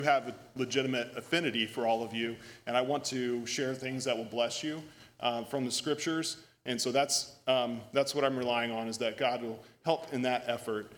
have a legitimate affinity for all of you, and I want to share things that will bless you from the scriptures. And so that's what I'm relying on, is that God will help in that effort.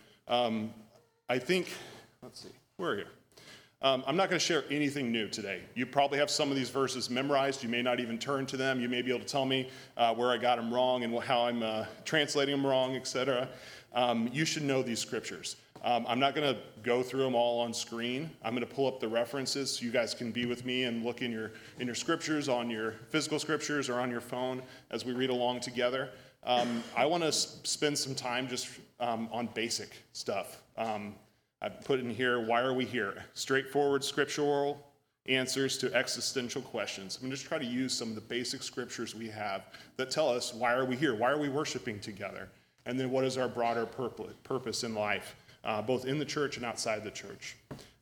I think, let's see, we're here. I'm not going to share anything new today. You probably have some of these verses memorized. You may not even turn to them. You may be able to tell me where I got them wrong and how I'm translating them wrong, etc. You should know these scriptures. I'm not going to go through them all on screen. I'm going to pull up the references so you guys can be with me and look in your scriptures, on your physical scriptures or on your phone as we read along together. I want to spend some time just on basic stuff. I put in here, why are we here? Straightforward scriptural answers to existential questions. I'm going to just try to use some of the basic scriptures we have that tell us, why are we here? Why are we worshiping together? And then what is our broader purpose in life, both in the church and outside the church?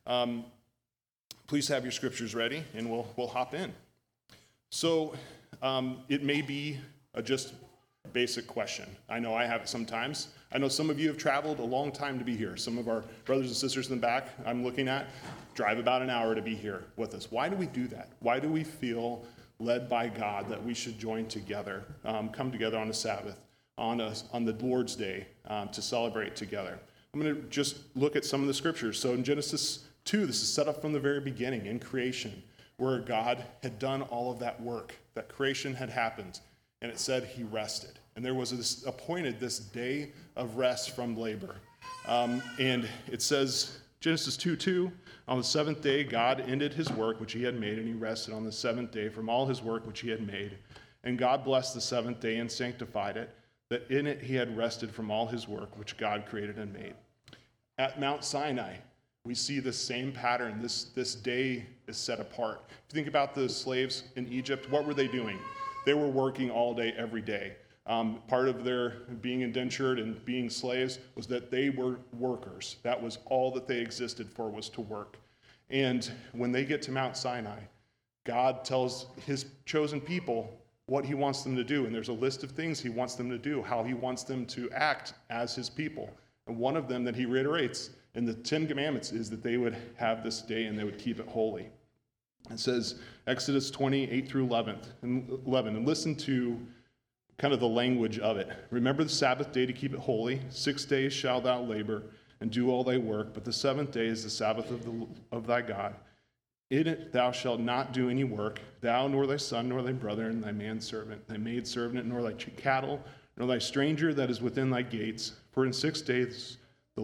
Please have your scriptures ready, and we'll hop in. So it may be a just basic question. I know I have it sometimes. I know some of you have traveled a long time to be here. Some of our brothers and sisters in the back I'm looking at drive about an hour to be here with us. Why do we do that? Why do we feel led by God that we should join together, come together on the Sabbath, on the Lord's Day, to celebrate together? I'm going to just look at some of the scriptures. So in Genesis 2, this is set up from the very beginning in creation, where God had done all of that work, that creation had happened, and it said he rested. And there was appointed this day of rest from labor. And it says, Genesis 2:2, on the seventh day, God ended his work which he had made, and he rested on the seventh day from all his work which he had made. And God blessed the seventh day and sanctified it, that in it he had rested from all his work which God created and made. At Mount Sinai, we see the same pattern. This day is set apart. If you think about the slaves in Egypt, what were they doing? They were working all day, every day. Part of their being indentured and being slaves was that they were workers. That was all that they existed for, was to work. And when they get to Mount Sinai, God tells his chosen people what he wants them to do. And there's a list of things he wants them to do, how he wants them to act as his people. And one of them that he reiterates in the 10 Commandments is that they would have this day and they would keep it holy. It says, Exodus 28 through 11, and listen to kind of the language of it. Remember the Sabbath day to keep it holy. 6 days shalt thou labor and do all thy work, but the seventh day is the Sabbath of thy God. In it thou shalt not do any work, thou nor thy son nor thy brother and thy manservant, thy maidservant, nor thy cattle, nor thy stranger that is within thy gates. For in 6 days the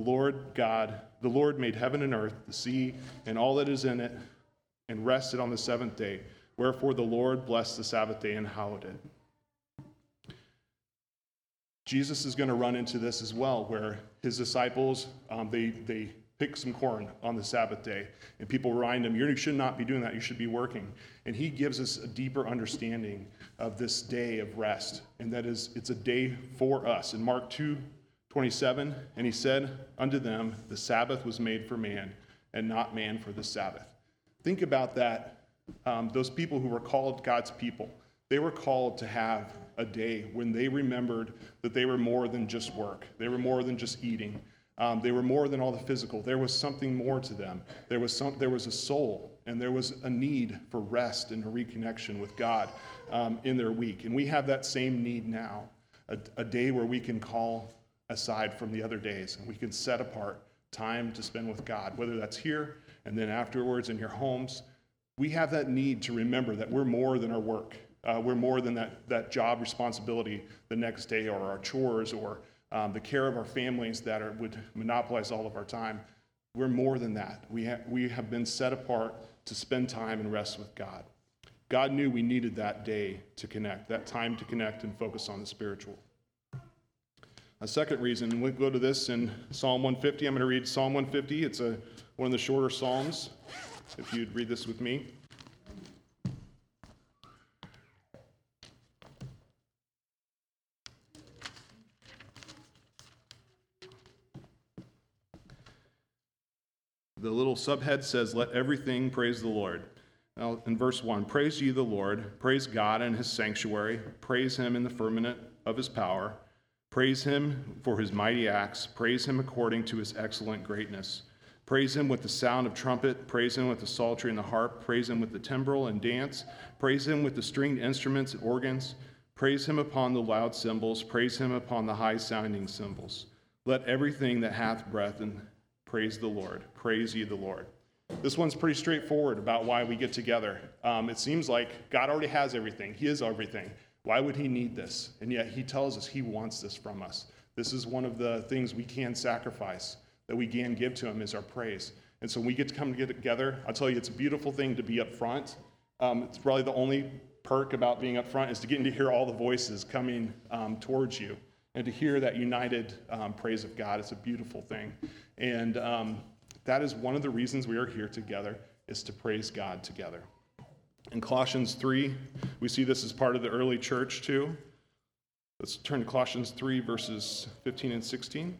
Lord made heaven and earth, the sea, and all that is in it, and rested on the seventh day. Wherefore the Lord blessed the Sabbath day and hallowed it. Jesus is going to run into this as well, where his disciples, they pick some corn on the Sabbath day, and people remind him, you should not be doing that, you should be working. And he gives us a deeper understanding of this day of rest, and that is, it's a day for us. In Mark 2:27, and he said unto them, the Sabbath was made for man, and not man for the Sabbath. Think about that. Those people who were called God's people, they were called to have a day when they remembered that they were more than just work. They were more than just eating. They were more than all the physical. There was something more to them. There was a soul, and there was a need for rest and a reconnection with God in their week. And we have that same need now, a day where we can call aside from the other days, and we can set apart time to spend with God, whether that's here and then afterwards in your homes. We have that need to remember that we're more than our work. We're more than that job responsibility the next day, or our chores, or the care of our families that would monopolize all of our time. We're more than that. We have been set apart to spend time and rest with God. God knew we needed that day to connect, that time to connect and focus on the spiritual. A second reason, we'll go to this in Psalm 150. I'm going to read Psalm 150. It's one of the shorter Psalms. If you'd read this with me. The little subhead says, let everything praise the Lord. Now, in verse 1, praise ye the Lord, praise God in his sanctuary, praise him in the firmament of his power, praise him for his mighty acts, praise him according to his excellent greatness. Praise him with the sound of trumpet. Praise him with the psaltery and the harp. Praise him with the timbrel and dance. Praise him with the stringed instruments and organs. Praise him upon the loud cymbals. Praise him upon the high-sounding cymbals. Let everything that hath breath and praise the Lord. Praise ye the Lord. This one's pretty straightforward about why we get together. It seems like God already has everything. He is everything. Why would he need this? And yet he tells us he wants this from us. This is one of the things we can sacrifice, that we can give to him, is our praise. And so when we get to come together, I'll tell you, it's a beautiful thing to be up front. It's probably the only perk about being up front is to getting to hear all the voices coming towards you and to hear that united praise of God. It's a beautiful thing. And that is one of the reasons we are here together, is to praise God together. In Colossians 3, we see this as part of the early church too. Let's turn to Colossians 3, verses 15 and 16.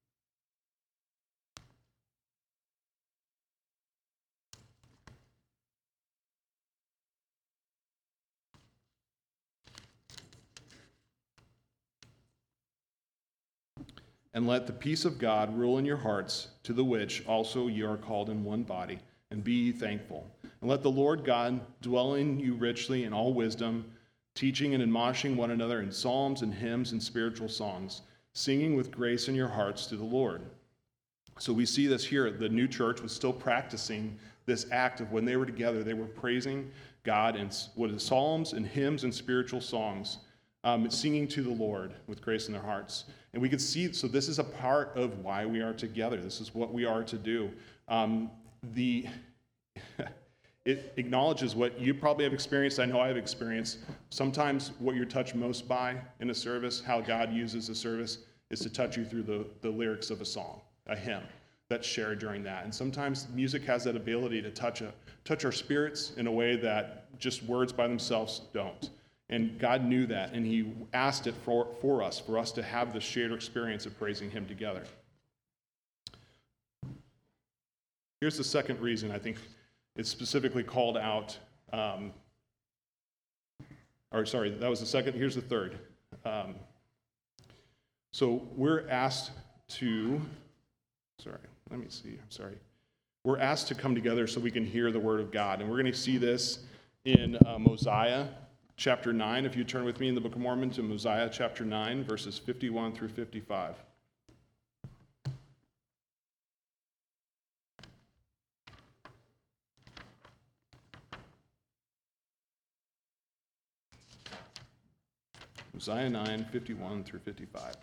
And let the peace of God rule in your hearts, to the which also ye are called in one body, and be ye thankful. And let the Lord God dwell in you richly in all wisdom, teaching and admonishing one another in psalms and hymns and spiritual songs, singing with grace in your hearts to the Lord. So we see this here. The new church was still practicing this act of when they were together, they were praising God in psalms and hymns and spiritual songs, singing to the Lord with grace in their hearts. And we could see, so this is a part of why we are together. This is what we are to do. It acknowledges what you probably have experienced, I know I have experienced. Sometimes what you're touched most by in a service, how God uses a service, is to touch you through the lyrics of a song, a hymn that's shared during that. And sometimes music has that ability to touch our spirits in a way that just words by themselves don't. And God knew that, and he asked it for us to have the shared experience of praising him together. Here's the second reason I think it's specifically called out. That was the second. Here's the third. So we're asked to, We're asked to come together so we can hear the word of God. And we're going to see this in Mosiah chapter 9. If you turn with me in the Book of Mormon to Mosiah chapter 9, verses 51 through 55. Mosiah 9, 51 through 55.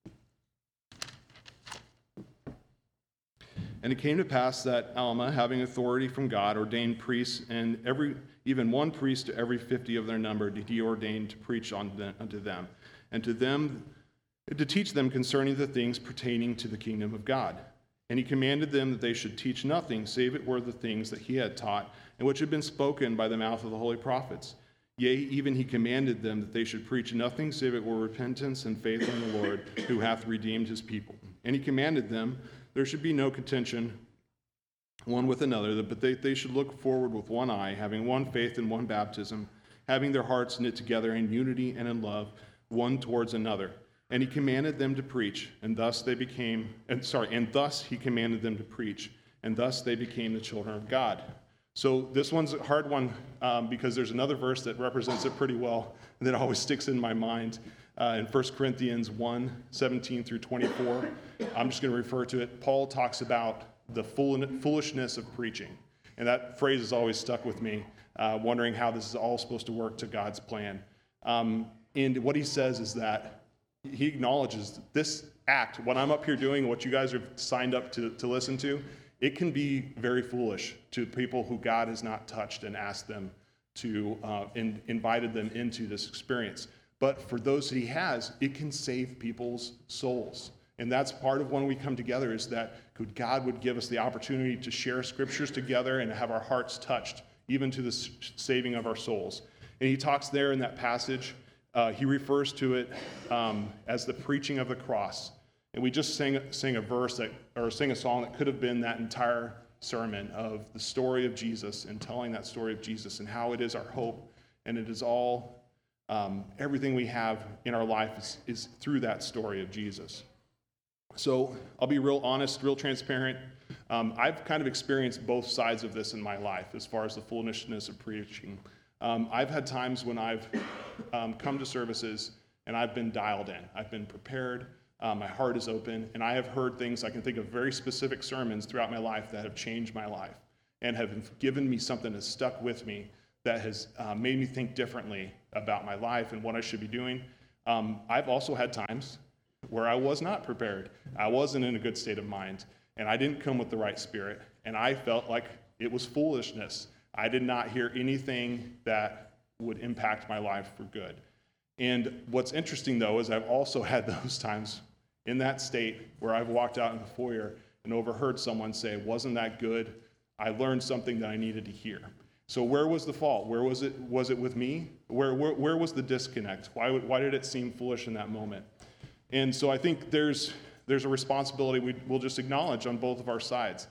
And it came to pass that Alma, having authority from God, ordained priests, and even one priest to every 50 of their number did he ordain to preach unto them, and to them to teach them concerning the things pertaining to the kingdom of God. And he commanded them that they should teach nothing, save it were the things that he had taught, and which had been spoken by the mouth of the holy prophets. Yea, even he commanded them that they should preach nothing, save it were repentance and faith in the Lord, who hath redeemed his people. And he commanded them there should be no contention one with another, but they should look forward with one eye, having one faith and one baptism, having their hearts knit together in unity and in love, one towards another. And he commanded them to preach, and thus he commanded them to preach, and thus they became the children of God. So this one's a hard one because there's another verse that represents it pretty well, and that always sticks in my mind. In 1 Corinthians 1, 17 through 24, I'm just going to refer to it. Paul talks about the foolishness of preaching. And that phrase has always stuck with me, wondering how this is all supposed to work to God's plan. And what he says is that he acknowledges this act, what I'm up here doing, what you guys are signed up to listen to, it can be very foolish to people who God has not touched and asked them to, invited them into this experience. But for those that he has, it can save people's souls. And that's part of when we come together, is that God would give us the opportunity to share scriptures together and have our hearts touched, even to the saving of our souls. And he talks there in that passage, he refers to it as the preaching of the cross. And we just sang a song that could have been that entire sermon of the story of Jesus and telling that story of Jesus and how it is our hope, and it is all everything we have in our life is through that story of Jesus. So I'll be real honest, real transparent. I've kind of experienced both sides of this in my life as far as the foolishness of preaching. I've had times when I've come to services and I've been dialed in. I've been prepared. My heart is open, and I have heard things. I can think of very specific sermons throughout my life that have changed my life and have given me something that's stuck with me that has made me think differently about my life and what I should be doing. I've also had times where I was not prepared. I wasn't in a good state of mind, and I didn't come with the right spirit, and I felt like it was foolishness. I did not hear anything that would impact my life for good. And what's interesting, though, is I've also had those times in that state where I've walked out in the foyer and overheard someone say, "Wasn't that good? I learned something that I needed to hear." So where was the fault? Where was it? Was it with me? Where was the disconnect? Why did it seem foolish in that moment? And so I think there's a responsibility we'll just acknowledge on both of our sides,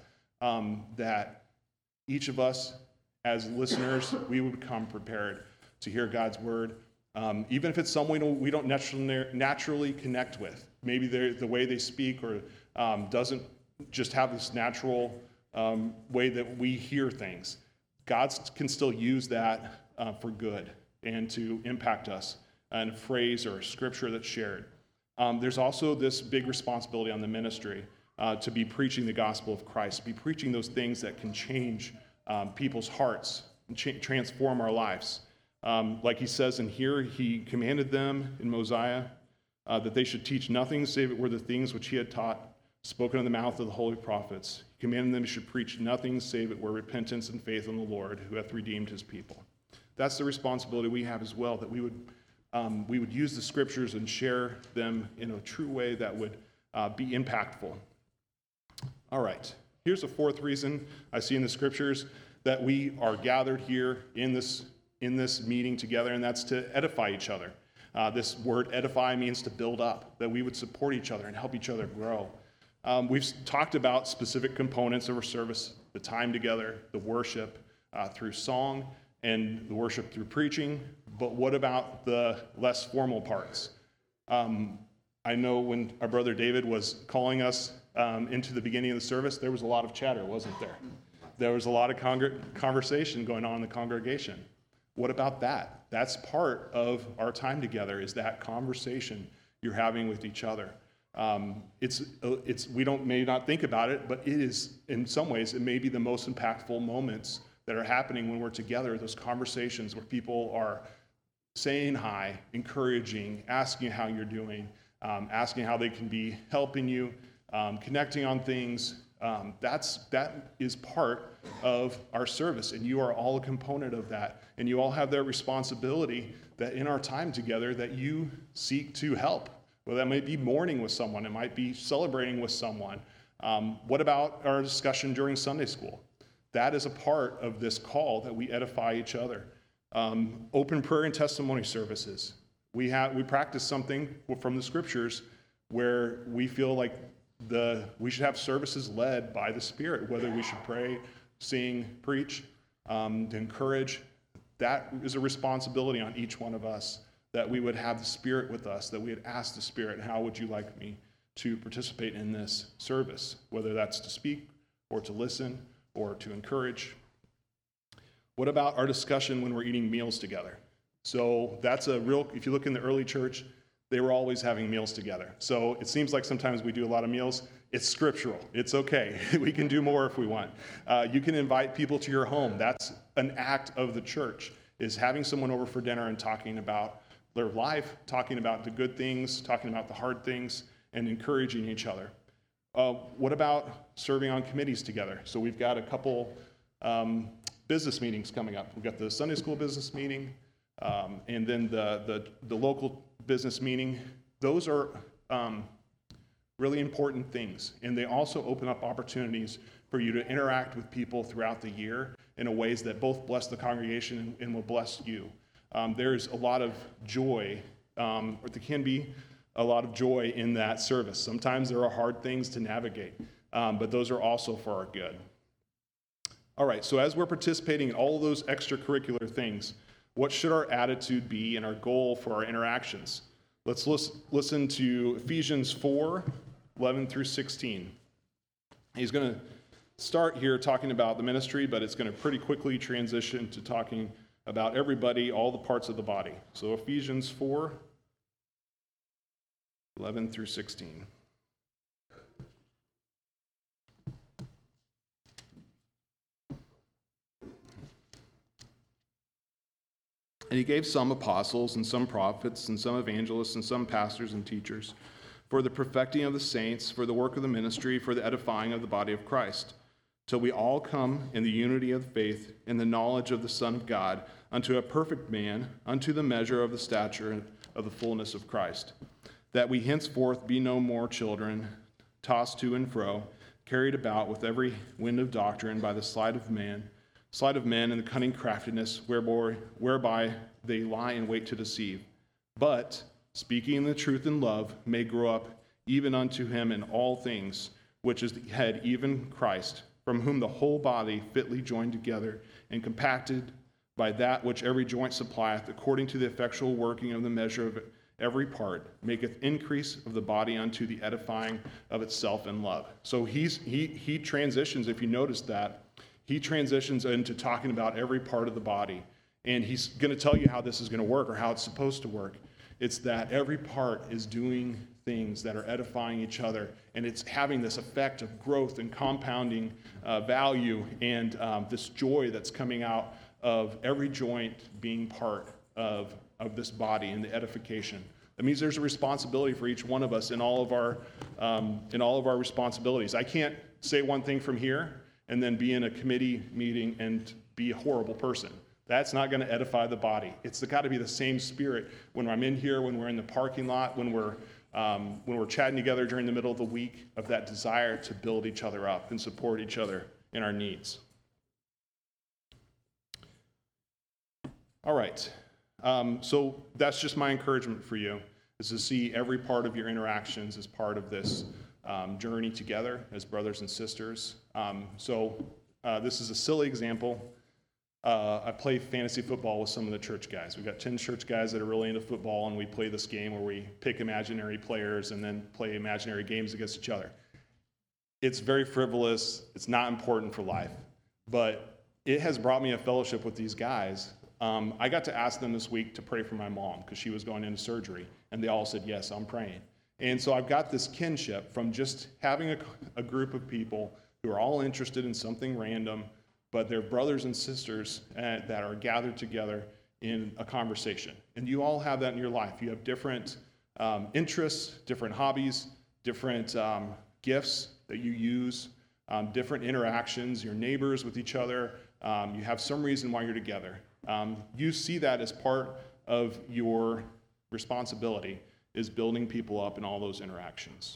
that each of us as listeners, we would come prepared to hear God's word, even if it's someone we don't naturally connect with. Maybe the way they speak or doesn't just have this natural way that we hear things. God can still use that for good and to impact us in a phrase or a scripture that's shared. There's also this big responsibility on the ministry to be preaching the gospel of Christ, be preaching those things that can change people's hearts and transform our lives. Like he says in here, he commanded them in Mosiah that they should teach nothing save it were the things which he had taught, spoken in the mouth of the holy prophets. He commanded them to preach nothing save it were repentance and faith in the Lord who hath redeemed his people. That's the responsibility we have as well, that we would use the scriptures and share them in a true way that would be impactful. All right, here's a fourth reason I see in the scriptures that we are gathered here in this meeting together, and that's to edify each other. This word edify means to build up, that we would support each other and help each other grow. We've talked about specific components of our service, the time together, the worship through song, and the worship through preaching, but what about the less formal parts? I know when our brother David was calling us into the beginning of the service, there was a lot of chatter, wasn't there? There was a lot of conversation going on in the congregation. What about that? That's part of our time together, is that conversation you're having with each other. We may not think about it, but it is, in some ways, it may be the most impactful moments that are happening when we're together, those conversations where people are saying hi, encouraging, asking how you're doing, asking how they can be helping you, connecting on things. That is part of our service, and you are all a component of that. And you all have that responsibility that in our time together that you seek to help. Well, that might be mourning with someone. It might be celebrating with someone. What about our discussion during Sunday school? That is a part of this call that we edify each other. Open prayer and testimony services. We practice something from the scriptures where we feel like we should have services led by the Spirit, whether we should pray, sing, preach, to encourage. That is a responsibility on each one of us, that we would have the Spirit with us, that we would ask the Spirit, how would you like me to participate in this service, whether that's to speak or to listen or to encourage. What about our discussion when we're eating meals together? So that's if you look in the early church, they were always having meals together. So it seems like sometimes we do a lot of meals. It's scriptural. It's okay. We can do more if we want. You can invite people to your home. That's an act of the church, is having someone over for dinner and talking about their life, talking about the good things, talking about the hard things, and encouraging each other. What about serving on committees together? So we've got a couple business meetings coming up. We've got the Sunday school business meeting, and then the local business meeting. Those are really important things, and they also open up opportunities for you to interact with people throughout the year in ways that both bless the congregation and will bless you. There's a lot of joy, or there can be a lot of joy in that service. Sometimes there are hard things to navigate, but those are also for our good. All right, so as we're participating in all of those extracurricular things, what should our attitude be and our goal for our interactions? Let's listen to Ephesians 4:11 through 16. He's going to start here talking about the ministry, but it's going to pretty quickly transition to talking about everybody, all the parts of the body. So Ephesians 4, 11 through 16. And he gave some apostles, and some prophets, and some evangelists, and some pastors and teachers, for the perfecting of the saints, for the work of the ministry, for the edifying of the body of Christ, till we all come in the unity of the faith, in the knowledge of the Son of God, unto a perfect man, unto the measure of the stature of the fullness of Christ, that we henceforth be no more children, tossed to and fro, carried about with every wind of doctrine by the sleight of men and the cunning craftiness whereby they lie in wait to deceive. But, speaking the truth in love, may grow up even unto him in all things, which is the head, even Christ, from whom the whole body fitly joined together and compacted by that which every joint supplieth, according to the effectual working of the measure of every part, maketh increase of the body unto the edifying of itself in love. So he transitions, if you notice that, he transitions into talking about every part of the body. And he's going to tell you how this is going to work or how it's supposed to work. It's that every part is doing things that are edifying each other. And it's having this effect of growth and compounding value and this joy that's coming out of every joint being part of this body and the edification. That means there's a responsibility for each one of us in all of our responsibilities. I can't say one thing from here and then be in a committee meeting and be a horrible person. That's not going to edify the body. It's got to be the same spirit when I'm in here, when we're in the parking lot, when we're chatting together during the middle of the week, of that desire to build each other up and support each other in our needs. All right. So that's just my encouragement for you, is to see every part of your interactions as part of this journey together as brothers and sisters. This is a silly example. I play fantasy football with some of the church guys. We've got 10 church guys that are really into football, and we play this game where we pick imaginary players and then play imaginary games against each other. It's very frivolous. It's not important for life. But it has brought me a fellowship with these guys. I got to ask them this week to pray for my mom because she was going into surgery, and they all said, yes, I'm praying. And so I've got this kinship from just having a group of people who are all interested in something random, but they're brothers and sisters that are gathered together in a conversation. And you all have that in your life. You have different interests, different hobbies, different gifts that you use, different interactions, your neighbors with each other. You have some reason why you're together. You see that as part of your responsibility, is building people up in all those interactions.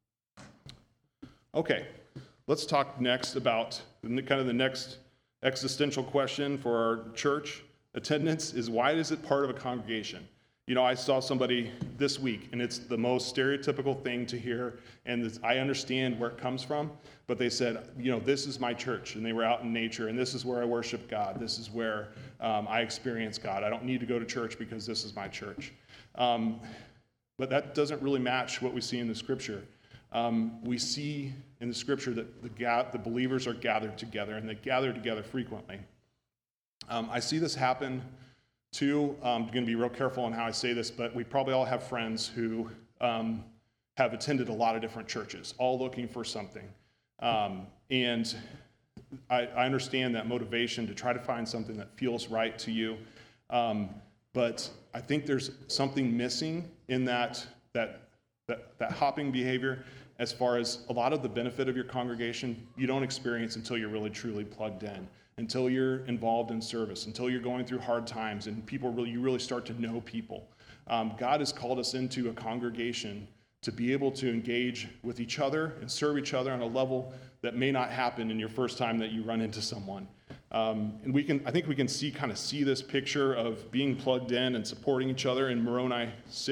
Okay, let's talk next about kind of the next existential question for our church attendance is, why is it part of a congregation? You know, I saw somebody this week, and it's the most stereotypical thing to hear, and I understand where it comes from, but they said, you know, this is my church, and they were out in nature, and this is where I worship God. This is where I experience God. I don't need to go to church because this is my church. But that doesn't really match what we see in the Scripture. We see in the Scripture that the believers are gathered together, and they gather together frequently. I see this happen too. I'm going to be real careful on how I say this, but we probably all have friends who have attended a lot of different churches, all looking for something. And I understand that motivation to try to find something that feels right to you. But I think there's something missing in that hopping behavior, as far as a lot of the benefit of your congregation you don't experience until you're really truly plugged in, until you're involved in service, until you're going through hard times and you really start to know people. God has called us into a congregation to be able to engage with each other and serve each other on a level that may not happen in your first time that you run into someone. And I think we can see this picture of being plugged in and supporting each other in Moroni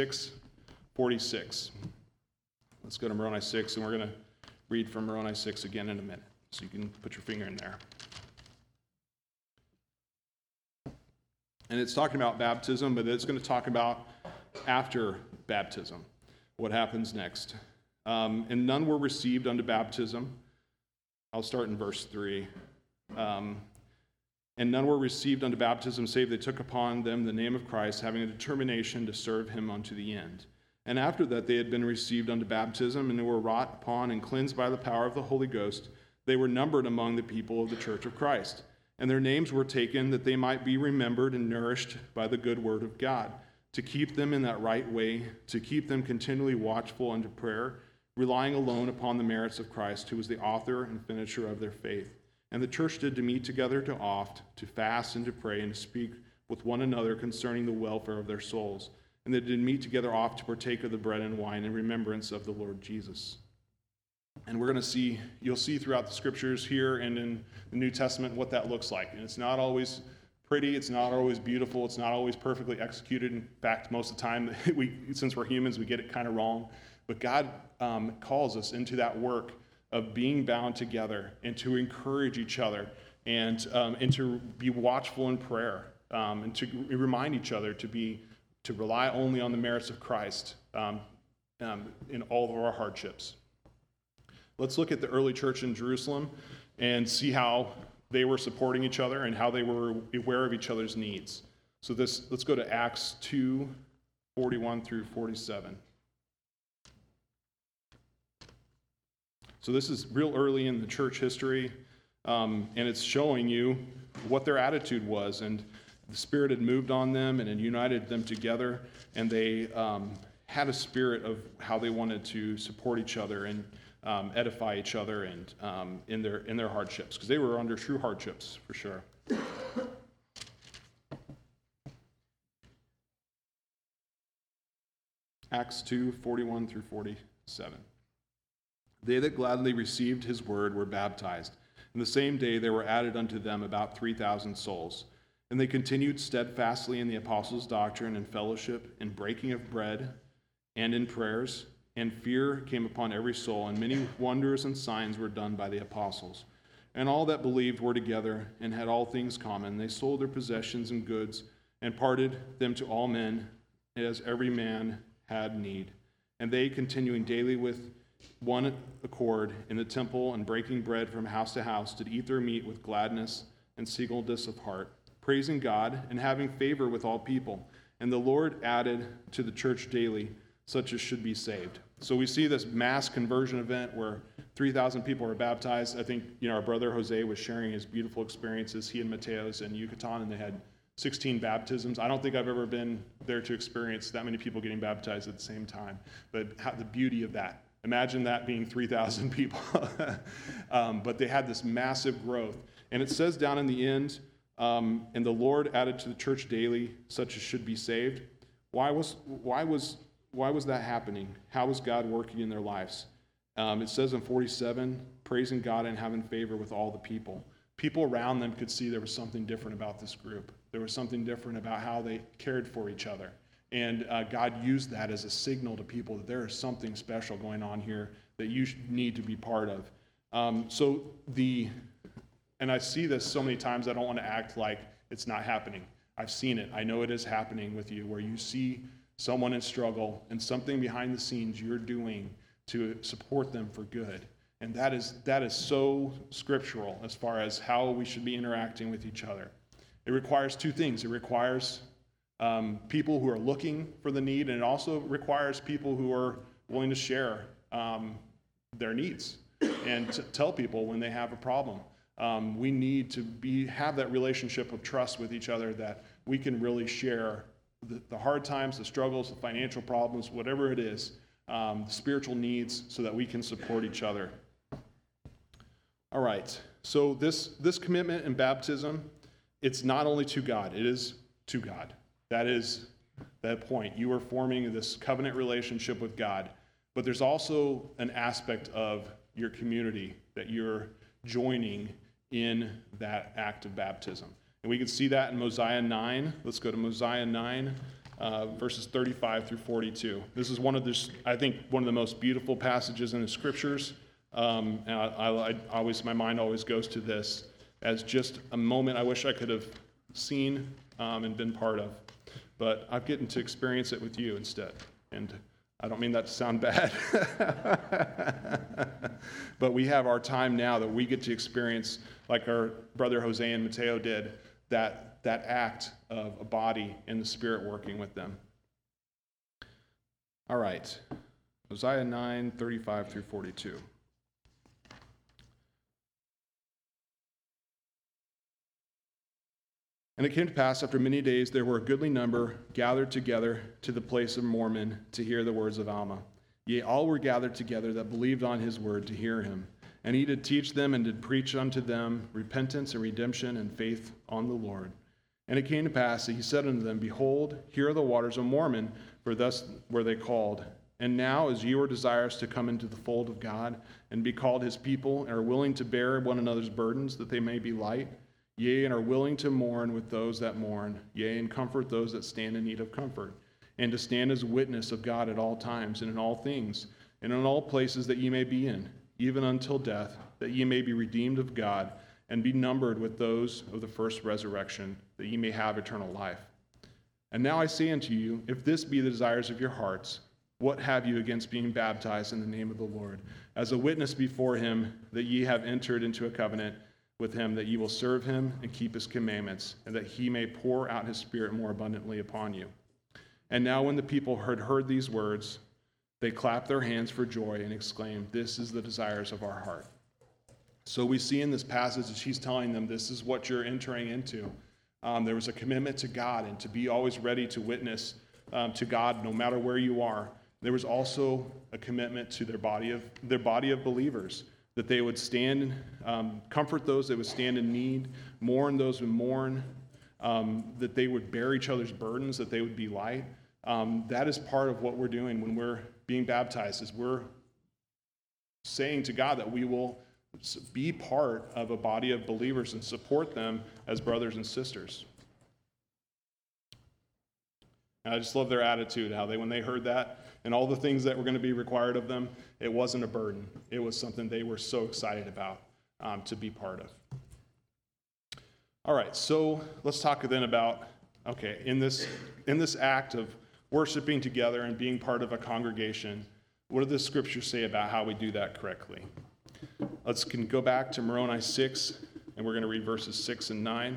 6:46. Let's go to Moroni 6, and we're going to read from Moroni 6 again in a minute, so you can put your finger in there. And it's talking about baptism, but it's going to talk about after baptism, what happens next. And none were received unto baptism, I'll start in verse 3. And none were received unto baptism, save they took upon them the name of Christ, having a determination to serve him unto the end. And after that they had been received unto baptism, and they were wrought upon and cleansed by the power of the Holy Ghost, they were numbered among the people of the church of Christ. And their names were taken that they might be remembered and nourished by the good word of God, to keep them in that right way, to keep them continually watchful unto prayer, relying alone upon the merits of Christ, who is the author and finisher of their faith. And the church did to meet together to oft, to fast and to pray, and to speak with one another concerning the welfare of their souls. And they did meet together oft to partake of the bread and wine in remembrance of the Lord Jesus. And we're going to see, you'll see throughout the scriptures here and in the New Testament what that looks like. And it's not always pretty, it's not always beautiful, it's not always perfectly executed. In fact, most of the time, since we're humans, we get it kind of wrong. But God calls us into that work of being bound together and to encourage each other and to be watchful in prayer and to remind each other to rely only on the merits of Christ in all of our hardships. Let's look at the early church in Jerusalem and see how they were supporting each other and how they were aware of each other's needs. So let's go to Acts 2:41 through 47. So this is real early in the church history, and it's showing you what their attitude was, and the Spirit had moved on them and had united them together, and they had a spirit of how they wanted to support each other and edify each other and in their hardships, because they were under true hardships for sure. Acts 2:41 through 47. They that gladly received his word were baptized. And the same day there were added unto them about 3,000 souls. And they continued steadfastly in the apostles' doctrine and fellowship, in breaking of bread, and in prayers. And fear came upon every soul, and many wonders and signs were done by the apostles. And all that believed were together, and had all things common. They sold their possessions and goods, and parted them to all men, as every man had need. And they, continuing daily with one accord in the temple, and breaking bread from house to house, did eat their meat with gladness and singleness of heart, praising God and having favor with all people. And the Lord added to the church daily such as should be saved. So we see this mass conversion event where 3,000 people are baptized. I think our brother Jose was sharing his beautiful experiences. He and Mateos in Yucatan, and they had 16 baptisms. I don't think I've ever been there to experience that many people getting baptized at the same time. But the beauty of that. Imagine that being 3,000 people. But they had this massive growth. And it says down in the end, and the Lord added to the church daily such as should be saved. Why was that happening? How was God working in their lives? It says in 47, praising God and having favor with all the people. People around them could see there was something different about this group. There was something different about how they cared for each other. And God used that as a signal to people that there is something special going on here that you need to be part of. And I see this so many times, I don't want to act like it's not happening. I've seen it. I know it is happening with you, where you see someone in struggle and something behind the scenes you're doing to support them for good. And that is so scriptural as far as how we should be interacting with each other. It requires two things. It requires people who are looking for the need, and it also requires people who are willing to share their needs and to tell people when they have a problem. We need to have that relationship of trust with each other, that we can really share the hard times, the struggles, the financial problems, whatever it is, the spiritual needs, so that we can support each other. All right, so this commitment in baptism, it's not only to God, it is to God. That is that point. You are forming this covenant relationship with God, but there's also an aspect of your community that you're joining in that act of baptism. And we can see that in Mosiah 9. Let's go to Mosiah 9, verses 35 through 42. This is one of the most beautiful passages in the scriptures. And my mind always goes to this as just a moment I wish I could have seen and been part of. But I've gotten to experience it with you instead. And I don't mean that to sound bad. But we have our time now that we get to experience, like our brother Jose and Mateo did, that act of a body and the Spirit working with them. All right. Hosea 9:35 through 42. And it came to pass, after many days, there were a goodly number gathered together to the place of Mormon to hear the words of Alma. Yea, all were gathered together that believed on his word to hear him. And he did teach them and did preach unto them repentance and redemption and faith on the Lord. And it came to pass that he said unto them, Behold, here are the waters of Mormon, for thus were they called. And now, as ye are desirous to come into the fold of God, and be called his people, and are willing to bear one another's burdens, that they may be light, yea, and are willing to mourn with those that mourn, yea, and comfort those that stand in need of comfort, and to stand as witness of God at all times, and in all things, and in all places that ye may be in, even until death, that ye may be redeemed of God, and be numbered with those of the first resurrection, that ye may have eternal life. And now I say unto you, if this be the desires of your hearts, what have you against being baptized in the name of the Lord, as a witness before him that ye have entered into a covenant with him, that ye will serve him and keep his commandments, and that he may pour out his Spirit more abundantly upon you? And now when the people had heard these words, they clapped their hands for joy and exclaimed, This is the desires of our heart. So we see in this passage that she's telling them, this is what you're entering into. There was a commitment to God and to be always ready to witness to God no matter where you are. There was also a commitment to their body of believers, that they would stand, comfort those that would stand in need, mourn those who mourn, that they would bear each other's burdens, that they would be light. That is part of what we're doing when we're being baptized, is we're saying to God that we will be part of a body of believers and support them as brothers and sisters. And I just love their attitude, how when they heard that and all the things that were going to be required of them, it wasn't a burden. It was something they were so excited about to be part of. All right, so let's talk then about, in this act of worshiping together and being part of a congregation, what do the scriptures say about how we do that correctly? Let's go back to Moroni 6, and we're going to read verses 6 and 9.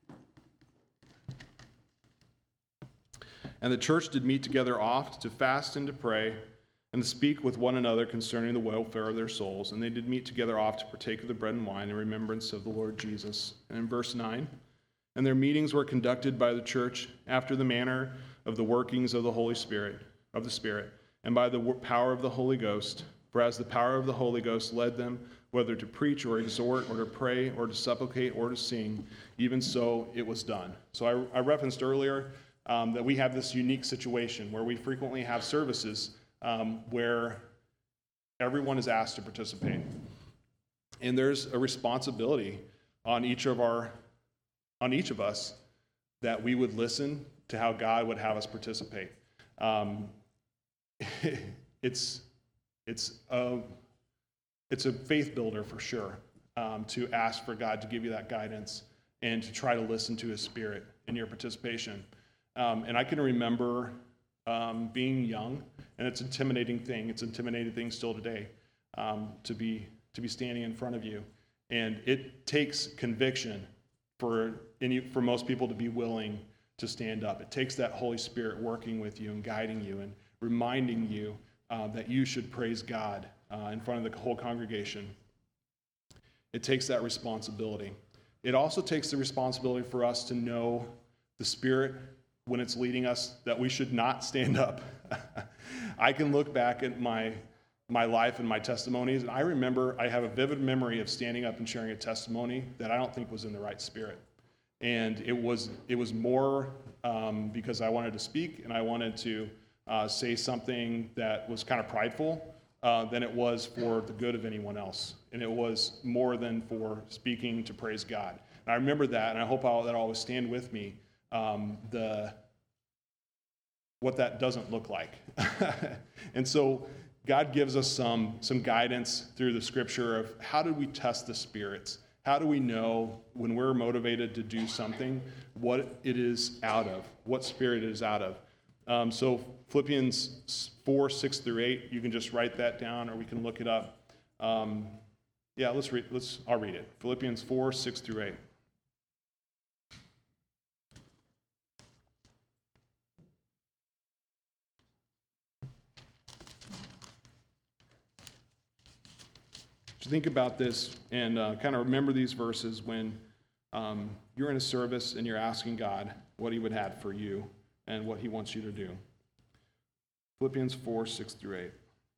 And the church did meet together oft to fast and to pray, and to speak with one another concerning the welfare of their souls. And they did meet together oft to partake of the bread and wine in remembrance of the Lord Jesus. And in verse 9, and their meetings were conducted by the church after the manner of the workings of the Holy Spirit, and by the power of the Holy Ghost. For as the power of the Holy Ghost led them, whether to preach or exhort or to pray or to supplicate or to sing, even so it was done. So I referenced earlier that we have this unique situation where we frequently have services where everyone is asked to participate. And there's a responsibility on each of us that we would listen to how God would have us participate. It's a faith builder for sure, to ask for God to give you that guidance and to try to listen to his Spirit in your participation. And I can remember being young, and it's an intimidating thing. It's an intimidating thing still today, to be standing in front of you. And it takes conviction for most people to be willing to stand up. It takes that Holy Spirit working with you and guiding you and reminding you that you should praise God in front of the whole congregation. It takes that responsibility. It also takes the responsibility for us to know the Spirit when it's leading us that we should not stand up. I can look back at my life and my testimonies, and I remember I have a vivid memory of standing up and sharing a testimony that I don't think was in the right spirit. And it was more because I wanted to speak and I wanted to say something that was kind of prideful than it was for the good of anyone else. And it was more than for speaking to praise God. And I remember that, and I hope that always stand with me, what that doesn't look like. And so God gives us some guidance through the scripture of how do we test the spirits? How do we know when we're motivated to do something, what it is out of, what spirit it is out of? So Philippians 4, 6 through 8, you can just write that down or we can look it up. I'll read it. Philippians 4, 6 through 8. So think about this and kind of remember these verses when you're in a service and you're asking God what he would have for you and what he wants you to do. Philippians 4, 6 through 8.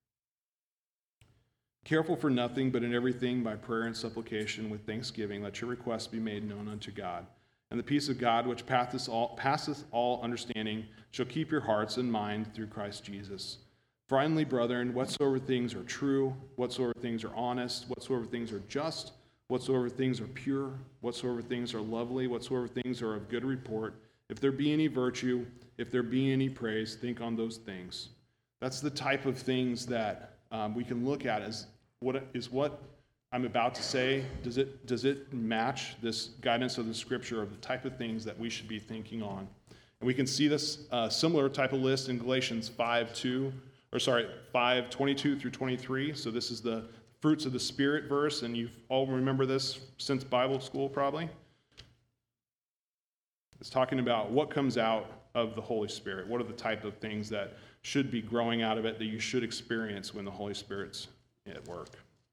Careful for nothing, but in everything by prayer and supplication with thanksgiving, let your requests be made known unto God. And the peace of God, which passeth all understanding, shall keep your hearts and mind through Christ Jesus. Finally, brethren, whatsoever things are true, whatsoever things are honest, whatsoever things are just, whatsoever things are pure, whatsoever things are lovely, whatsoever things are of good report, if there be any virtue, if there be any praise, think on those things. That's the type of things that we can look at as what I'm about to say. Does it match this guidance of the Scripture of the type of things that we should be thinking on? And we can see this similar type of list in Galatians 5:22 through 23. So this is the fruits of the Spirit verse, and you all remember this since Bible school probably. It's talking about what comes out of the Holy Spirit. What are the type of things that should be growing out of it that you should experience when the Holy Spirit's at work?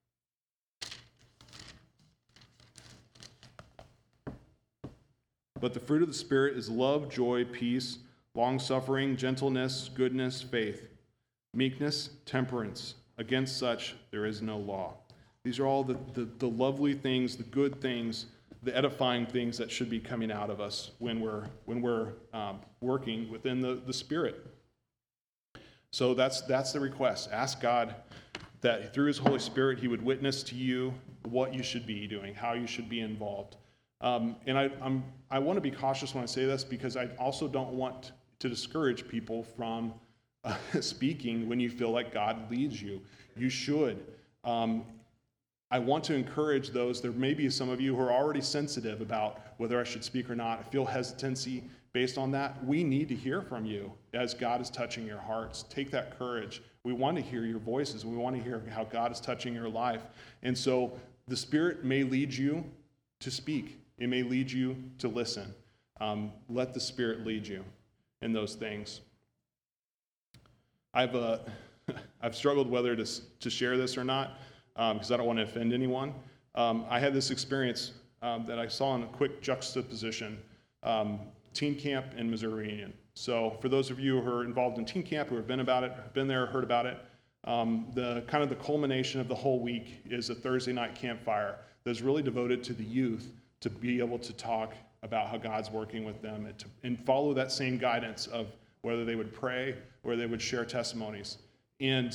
But the fruit of the Spirit is love, joy, peace, long-suffering, gentleness, goodness, faith, meekness, temperance. Against such there is no law. These are all the lovely things, the good things, the edifying things that should be coming out of us when we're working within the Spirit. So that's the request. Ask God that through his Holy Spirit he would witness to you what you should be doing, how you should be involved. And I want to be cautious when I say this because I also don't want to discourage people from speaking when you feel like God leads you. You should. I want to encourage those. There may be some of you who are already sensitive about whether I should speak or not. I feel hesitancy based on that. We need to hear from you as God is touching your hearts. Take that courage. We want to hear your voices. We want to hear how God is touching your life. And so the Spirit may lead you to speak. It may lead you to listen. Let the Spirit lead you in those things. I've struggled whether to share this or not because I don't want to offend anyone. I had this experience that I saw in a quick juxtaposition, teen camp in Missouri Union. So for those of you who are involved in teen camp, who have been there, heard about it, the culmination of the whole week is a Thursday night campfire that's really devoted to the youth to be able to talk about how God's working with them and follow that same guidance of whether they would pray or they would share testimonies. And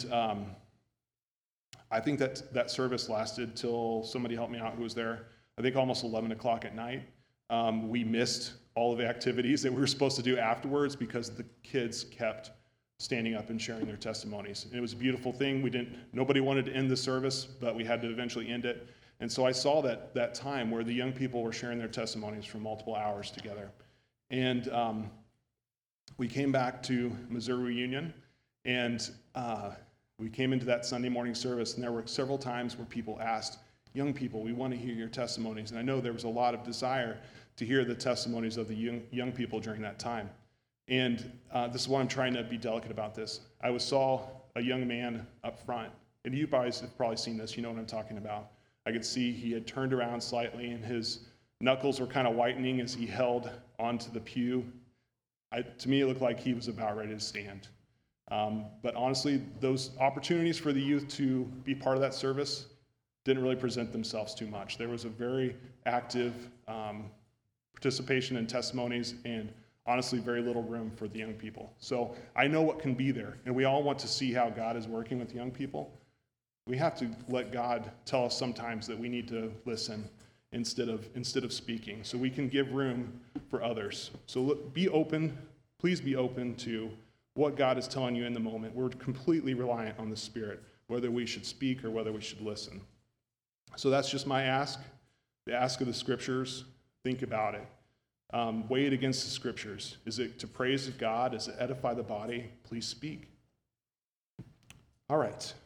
I think that service lasted till somebody helped me out who was there, I think almost 11 o'clock at night. We missed all of the activities that we were supposed to do afterwards because the kids kept standing up and sharing their testimonies. And it was a beautiful thing. Nobody wanted to end the service, but we had to eventually end it. And so I saw that time where the young people were sharing their testimonies for multiple hours together. And we came back to Missouri Union, and we came into that Sunday morning service, and there were several times where people asked, young people, we want to hear your testimonies. And I know there was a lot of desire to hear the testimonies of the young people during that time. And this is why I'm trying to be delicate about this. I saw a young man up front, and you guys have probably seen this, you know what I'm talking about. I could see he had turned around slightly, and his knuckles were kind of whitening as he held onto the pew. To me, it looked like he was about ready to stand. But honestly, those opportunities for the youth to be part of that service didn't really present themselves too much. There was a very active participation in testimonies and honestly very little room for the young people. So I know what can be there, and we all want to see how God is working with young people. We have to let God tell us sometimes that we need to listen instead of speaking, so we can give room for others. So be open, please be open to what God is telling you in the moment. We're completely reliant on the Spirit, whether we should speak or whether we should listen. So that's just my ask, the ask of the Scriptures. Think about it. Weigh it against the scriptures. Is it to praise God? Is it edify the body? Please speak. All right.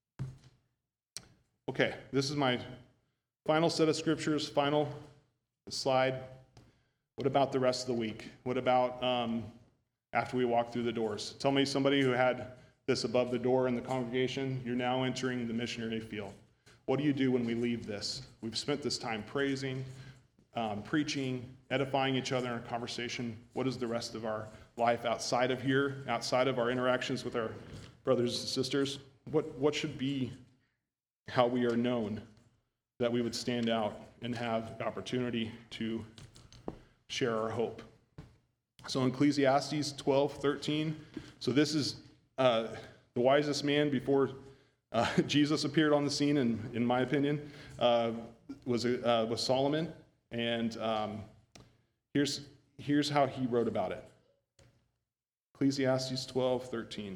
Okay, this is my final set of scriptures, final slide. What about the rest of the week? What about after we walk through the doors? Tell me somebody who had this above the door in the congregation, you're now entering the missionary field. What do you do when we leave this? We've spent this time praising, preaching, edifying each other in our conversation. What is the rest of our life outside of here, outside of our interactions with our brothers and sisters? What should be how we are known, that we would stand out and have the opportunity to share our hope? So in Ecclesiastes 12:13, so this is the wisest man before Jesus appeared on the scene, in my opinion, was Solomon. And here's how he wrote about it. Ecclesiastes 12:13.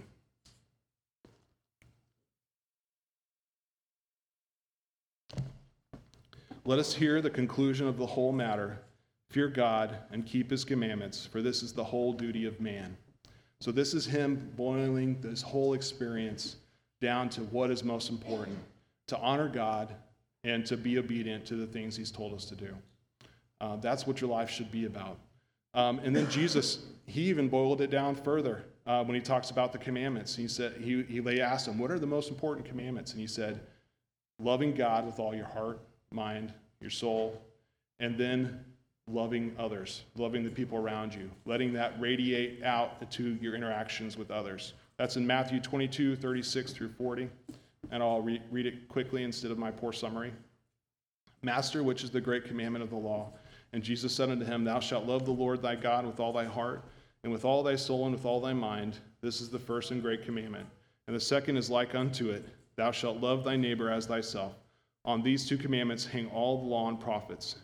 Let us hear the conclusion of the whole matter. Fear God and keep his commandments, for this is the whole duty of man. So this is him boiling this whole experience down to what is most important: to honor God and to be obedient to the things he's told us to do. That's what your life should be about. And then Jesus, he even boiled it down further when he talks about the commandments. He said, they asked him, what are the most important commandments? And he said, loving God with all your heart, mind, your soul, and then loving others, loving the people around you, letting that radiate out to your interactions with others. That's in Matthew 22:36-40, and I'll read it quickly instead of my poor summary. Master, which is the great commandment of the law? And Jesus said unto him, Thou shalt love the Lord thy God with all thy heart, and with all thy soul, and with all thy mind. This is the first and great commandment. And the second is like unto it, Thou shalt love thy neighbor as thyself. On these two commandments hang all the law and prophets.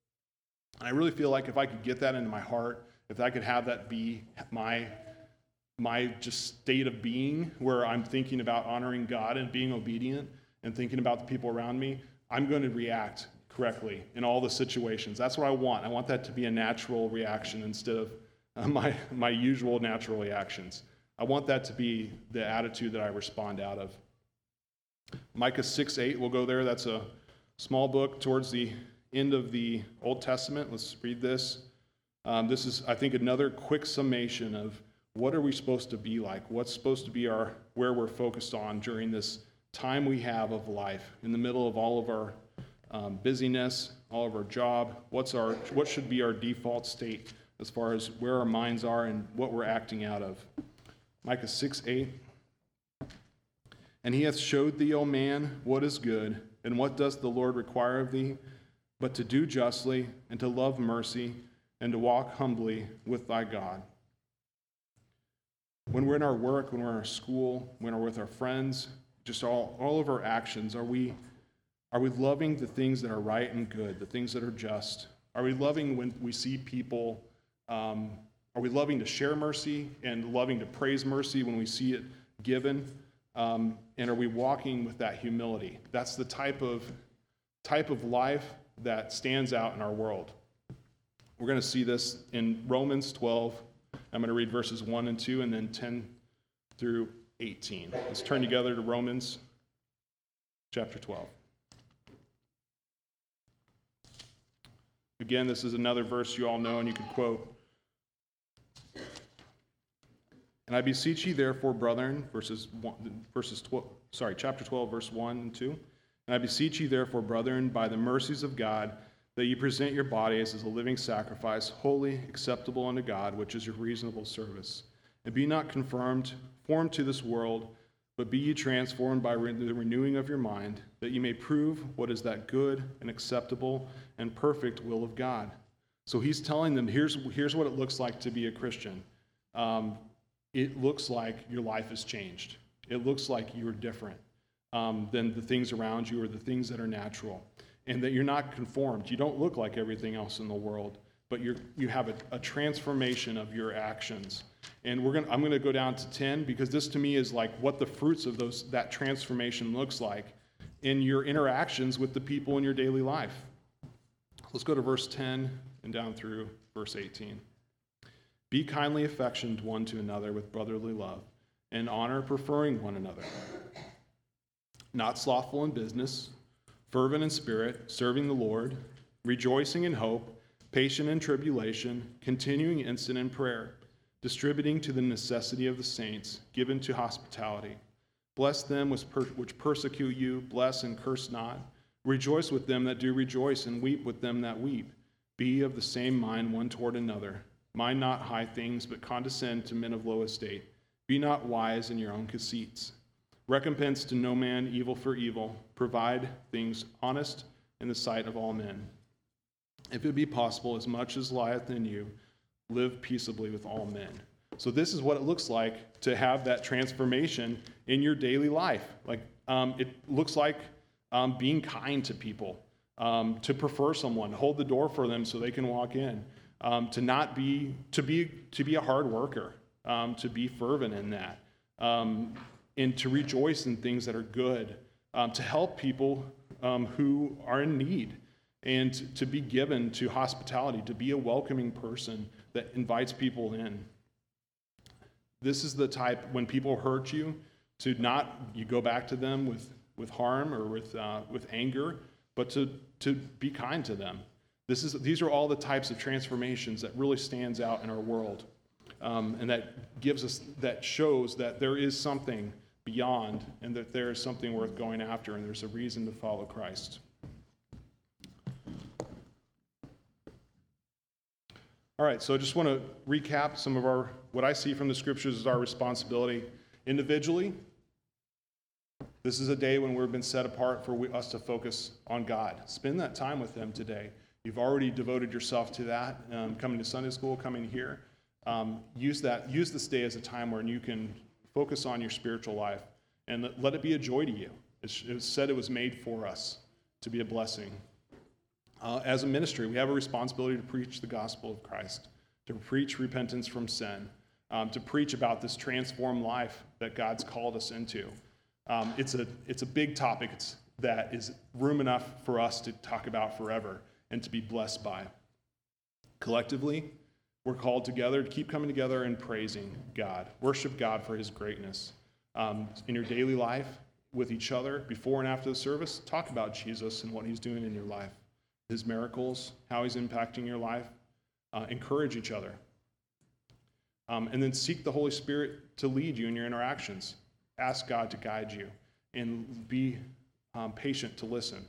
And I really feel like if I could get that into my heart, if I could have that be my just state of being, where I'm thinking about honoring God and being obedient and thinking about the people around me, I'm going to react correctly in all the situations. That's what I want. I want that to be a natural reaction instead of my usual natural reactions. I want that to be the attitude that I respond out of. Micah 6:8, we'll go there. That's a small book towards the end of the Old Testament. Let's read this. This is, I think, another quick summation of what are we supposed to be like? What's supposed to be where we're focused on during this time we have of life, in the middle of all of our busyness, all of our job. What should be our default state as far as where our minds are and what we're acting out of? Micah 6:8. And he hath showed thee, O man, what is good, and what doth the Lord require of thee, but to do justly, and to love mercy, and to walk humbly with thy God. When we're in our work, when we're in our school, when we're with our friends, just all of our actions, are we loving the things that are right and good, the things that are just? Are we loving when we see people? Are we loving to share mercy and loving to praise mercy when we see it given? And are we walking with that humility? That's the type of life that stands out in our world. We're going to see this in Romans 12. I'm going to read verses 1 and 2 and then 10 through 18. Let's turn together to Romans chapter 12. Again, this is another verse you all know and you can quote. And I beseech ye therefore, brethren, chapter 12, verse 1 and 2. And I beseech ye therefore, brethren, by the mercies of God, that ye present your bodies as a living sacrifice, holy, acceptable unto God, which is your reasonable service. And be not conformed to this world, but be ye transformed by the renewing of your mind, that ye may prove what is that good and acceptable and perfect will of God. So he's telling them, here's what it looks like to be a Christian. It looks like your life has changed. It looks like you're different than the things around you or the things that are natural, and that you're not conformed. You don't look like everything else in the world, but you have a transformation of your actions. And I'm going to go down to 10 because this to me is like what the fruits of that transformation looks like in your interactions with the people in your daily life. Let's go to verse 10 and down through verse 18. Be kindly affectioned one to another with brotherly love, and honor, preferring one another. Not slothful in business, fervent in spirit, serving the Lord, rejoicing in hope, patient in tribulation, continuing instant in prayer, distributing to the necessity of the saints, given to hospitality. Bless them which persecute you, bless and curse not. Rejoice with them that do rejoice, and weep with them that weep. Be of the same mind one toward another. Mind not high things, but condescend to men of low estate. Be not wise in your own conceits. Recompense to no man evil for evil. Provide things honest in the sight of all men. If it be possible, as much as lieth in you, live peaceably with all men. So this is what it looks like to have that transformation in your daily life. It looks like being kind to people, to prefer someone, hold the door for them so they can walk in, to be a hard worker, to be fervent in that, and to rejoice in things that are good, to help people who are in need, and to be given to hospitality, to be a welcoming person that invites people in. This is the type, when people hurt you, to not you go back to them with harm or with anger, but to be kind to them. These are all the types of transformations that really stands out in our world, and that shows that there is something beyond, and that there is something worth going after, and there's a reason to follow Christ. All right, so I just want to recap some of what I see from the scriptures as our responsibility individually. This is a day when we've been set apart for us to focus on God. Spend that time with Him today. You've already devoted yourself to that, coming to Sunday school, coming here. Use this day as a time where you can focus on your spiritual life and let it be a joy to you. It was said it was made for us to be a blessing. As a ministry, we have a responsibility to preach the gospel of Christ, to preach repentance from sin, to preach about this transformed life that God's called us into. It's a big topic that is room enough for us to talk about forever and to be blessed by. Collectively, we're called together to keep coming together and praising God. Worship God for His greatness. In your daily life, with each other, before and after the service, talk about Jesus and what He's doing in your life. His miracles, how He's impacting your life. Encourage each other. And then seek the Holy Spirit to lead you in your interactions. Ask God to guide you, and be patient to listen.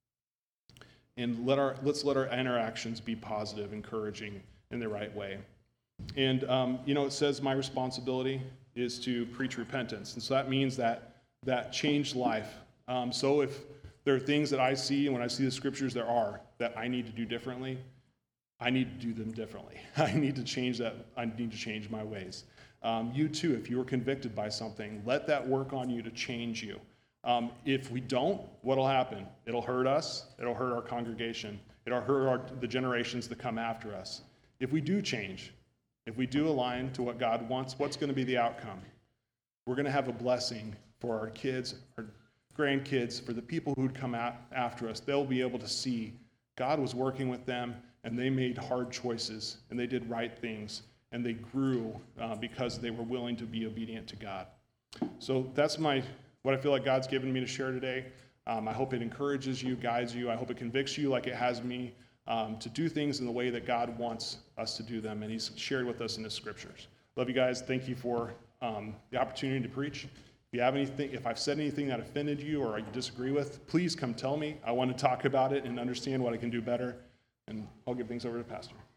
And let's let our interactions be positive, encouraging, in the right way. And it says my responsibility is to preach repentance, and so that means that changed life. So if there are things that I see, and when I see the scriptures that I need to do differently, I need to do them differently. I need to change that. I need to change my ways. You too, if you are convicted by something, let that work on you to change you. If we don't, what'll happen? It'll hurt us. It'll hurt our congregation. It'll hurt the generations that come after us. If we do change, if we do align to what God wants, what's going to be the outcome? We're going to have a blessing for our kids, our grandkids, for the people who'd come after us. They'll be able to see God was working with them, and they made hard choices, and they did right things, and they grew because they were willing to be obedient to God. So that's what I feel like God's given me to share today. I hope it encourages you, guides you. I hope it convicts you like it has me to do things in the way that God wants us to do them, and He's shared with us in His scriptures. Love you guys. Thank you for the opportunity to preach. If you have anything, if I've said anything that offended you or you disagree with, please come tell me. I want to talk about it and understand what I can do better, and I'll give things over to Pastor.